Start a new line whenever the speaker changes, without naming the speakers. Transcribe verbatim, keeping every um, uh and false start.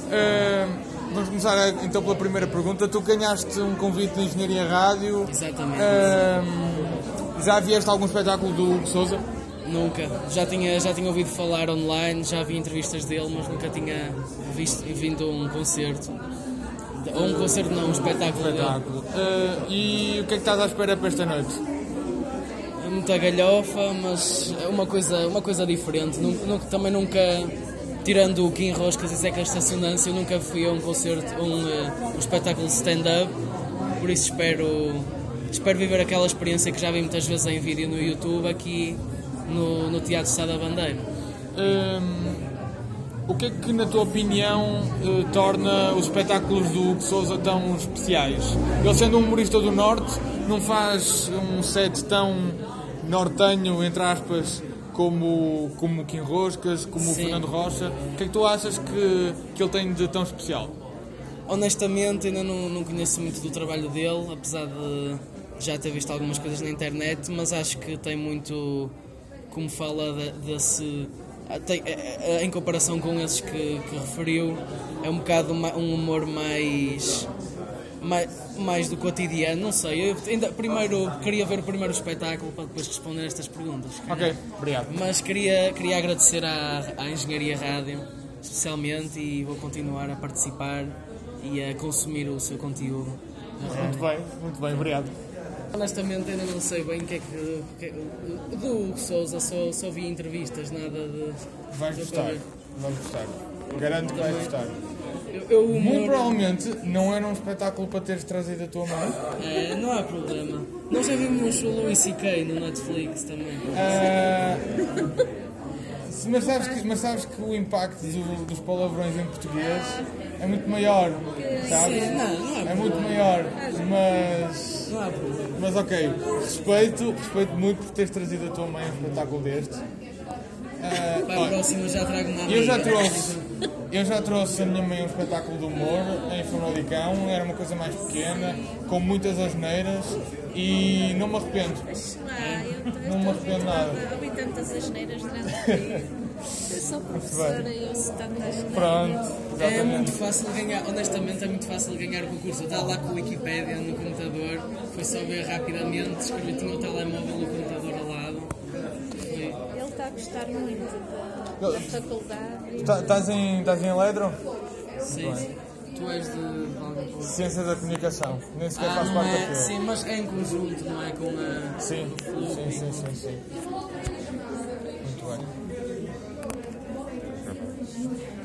Uh, vamos começar então pela primeira pergunta. Tu ganhaste um convite de Engenharia Rádio.
Exatamente.
Uh, já vieste a algum espetáculo do Hugo Sousa?
Nunca. Já tinha, já tinha ouvido falar online, já vi entrevistas dele, mas nunca tinha visto, vindo a um concerto. Ou um concerto não, um espetáculo,
espetáculo. Uh, e o que é que estás à espera para esta noite?
Muita galhofa, mas é uma coisa, uma coisa diferente. Nunca, também nunca, tirando o Kim Roscas e Zeca Estacionância, eu nunca fui a um concerto, um, um espetáculo de stand-up, por isso espero, espero viver aquela experiência que já vi muitas vezes em vídeo no YouTube aqui no, no Teatro Sá da Bandeira.
Um... O que é que, na tua opinião, eh, torna os espetáculos do Hugo Sousa tão especiais? Ele, sendo um humorista do Norte, não faz um set tão nortenho, entre aspas, como, como o Kim Roscas, como Sim. o Fernando Rocha. O que é que tu achas que, que ele tem de tão especial?
Honestamente, ainda não, não conheço muito do trabalho dele, apesar de já ter visto algumas coisas na internet, mas acho que tem muito, como fala de, desse... Tem, em comparação com esses que, que referiu, é um bocado um humor mais, mais, mais do cotidiano, não sei. Eu ainda, primeiro, queria ver o primeiro espetáculo para depois responder estas perguntas.
Ok, obrigado.
Mas queria, queria agradecer à, à Engenharia Rádio, especialmente, e vou continuar a participar e a consumir o seu conteúdo.
Muito bem, muito bem, obrigado.
Honestamente ainda não sei bem o que é que, que do Hugo Sousa, só, só vi entrevistas, nada de...
Vais gostar, vais gostar, garanto que vais gostar.
Eu, eu humor...
Muito provavelmente não era um espetáculo para teres trazido a tua mãe.
É, não há problema. Nós já vimos o Louis C K no Netflix também.
Uh... Mas sabes, que, mas sabes que o impacto do, dos palavrões em português é muito maior, sabes?
Sim, não, não há
é muito maior, mas...
Não há problema.
Mas ok, respeito, respeito muito por teres trazido a tua mãe a um espetáculo deste. Uh,
Para a próxima já trago uma amiga.
Eu já trouxe, eu já trouxe a minha mãe a um espetáculo de humor em Famalicão, era uma coisa mais pequena, com muitas asneiras e não me arrependo.
Ah, eu,
não me arrependo nada.
Eu ouvi tantas asneiras durante o dia. Eu sou professora e ouço tantas asneiras.
Pronto, exatamente.
É muito fácil ganhar, honestamente é muito fácil ganhar o concurso. Eu estava lá com a Wikipédia no computador, foi só ver rapidamente, escrevi, tinha o telemóvel no computador ao lado. Foi...
Ele está a gostar muito da, da faculdade.
Tá, estás em, estás em Eledro?
Sim, sim. Tu és de...
Ciência da Comunicação, nem sequer
ah,
faz parte
é,
daquilo.
sim, mas é em conjunto, não é? Com a...
Sim, sim, sim, sim, sim. Muito bem.